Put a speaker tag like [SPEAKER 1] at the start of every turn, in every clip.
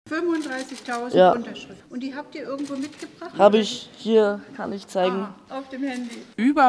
[SPEAKER 1] 35.000 Unterschriften. Und die habt ihr irgendwo mitgebracht?
[SPEAKER 2] Habe ich hier, kann ich zeigen.
[SPEAKER 1] Auf dem Handy.
[SPEAKER 3] Über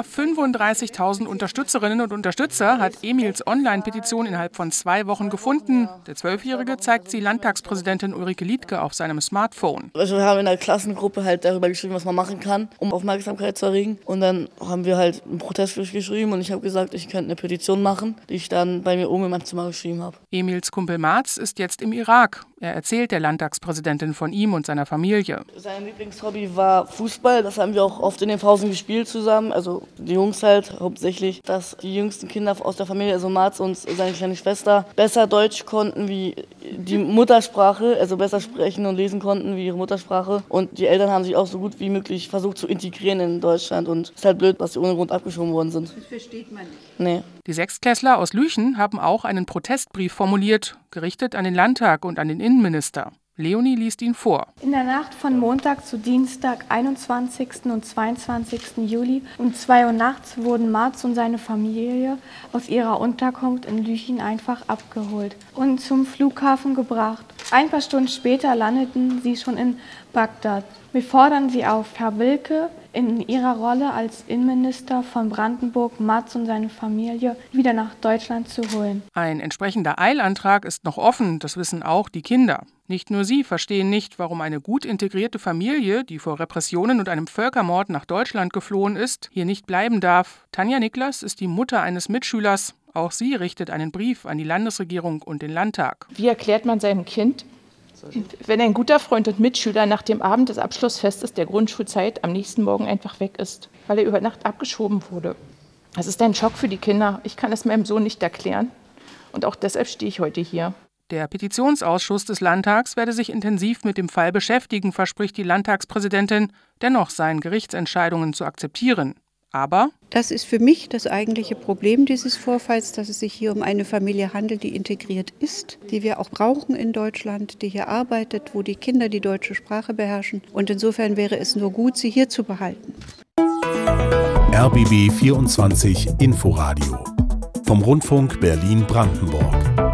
[SPEAKER 3] 35.000 Unterstützerinnen und Unterstützer hat Emils Online-Petition innerhalb von 2 Wochen gefunden. Der 12-Jährige zeigt sie Landtagspräsidentin Ulrike Liedtke auf seinem Smartphone.
[SPEAKER 2] Also wir haben in der Klassengruppe halt darüber geschrieben, was man machen kann, um Aufmerksamkeit zu erregen. Und dann haben wir halt einen Protest geschrieben und ich habe gesagt, ich könnte eine Petition machen, die ich dann bei mir oben in meinem Zimmer geschrieben habe.
[SPEAKER 3] Emils Kumpel Marz ist jetzt im Irak. Er erzählt der Landtagspräsidentin von ihm und seiner Familie.
[SPEAKER 2] Sein Lieblingshobby war Fußball. Das haben wir auch oft in den Pausen gespielt zusammen. Also die Jungs halt hauptsächlich, dass die jüngsten Kinder aus der Familie, also Marz und seine kleine Schwester, besser Deutsch konnten wie die Muttersprache, also besser sprechen und lesen konnten wie ihre Muttersprache. Und die Eltern haben sich auch so gut wie möglich versucht zu integrieren in Deutschland. Und es ist halt blöd, dass sie ohne Grund abgeschoben worden sind.
[SPEAKER 1] Das versteht man nicht.
[SPEAKER 2] Nee.
[SPEAKER 3] Die Sechstklässler aus Lüchen haben auch einen Protestbrief formuliert, gerichtet an den Landtag und an den Innenminister. Leonie liest ihn vor.
[SPEAKER 4] In der Nacht von Montag zu Dienstag, 21. und 22. Juli um 2 Uhr nachts wurden Marz und seine Familie aus ihrer Unterkunft in Lüchen einfach abgeholt und zum Flughafen gebracht. Ein paar Stunden später landeten sie schon in Bagdad. Wir fordern Sie auf, Herr Wilke, in Ihrer Rolle als Innenminister von Brandenburg Marz und seine Familie wieder nach Deutschland zu holen.
[SPEAKER 3] Ein entsprechender Eilantrag ist noch offen, das wissen auch die Kinder. Nicht nur sie verstehen nicht, warum eine gut integrierte Familie, die vor Repressionen und einem Völkermord nach Deutschland geflohen ist, hier nicht bleiben darf. Tanja Niklas ist die Mutter eines Mitschülers. Auch sie richtet einen Brief an die Landesregierung und den Landtag.
[SPEAKER 5] Wie erklärt man seinem Kind, wenn ein guter Freund und Mitschüler nach dem Abend des Abschlussfestes der Grundschulzeit am nächsten Morgen einfach weg ist, weil er über Nacht abgeschoben wurde? Das ist ein Schock für die Kinder. Ich kann es meinem Sohn nicht erklären. Und auch deshalb stehe ich heute hier.
[SPEAKER 3] Der Petitionsausschuss des Landtags werde sich intensiv mit dem Fall beschäftigen, verspricht die Landtagspräsidentin, dennoch seien Gerichtsentscheidungen zu akzeptieren. Aber
[SPEAKER 1] das ist für mich das eigentliche Problem dieses Vorfalls, dass es sich hier um eine Familie handelt, die integriert ist, die wir auch brauchen in Deutschland, die hier arbeitet, wo die Kinder die deutsche Sprache beherrschen. Und insofern wäre es nur gut, sie hier zu behalten.
[SPEAKER 6] RBB 24 Inforadio vom Rundfunk Berlin-Brandenburg.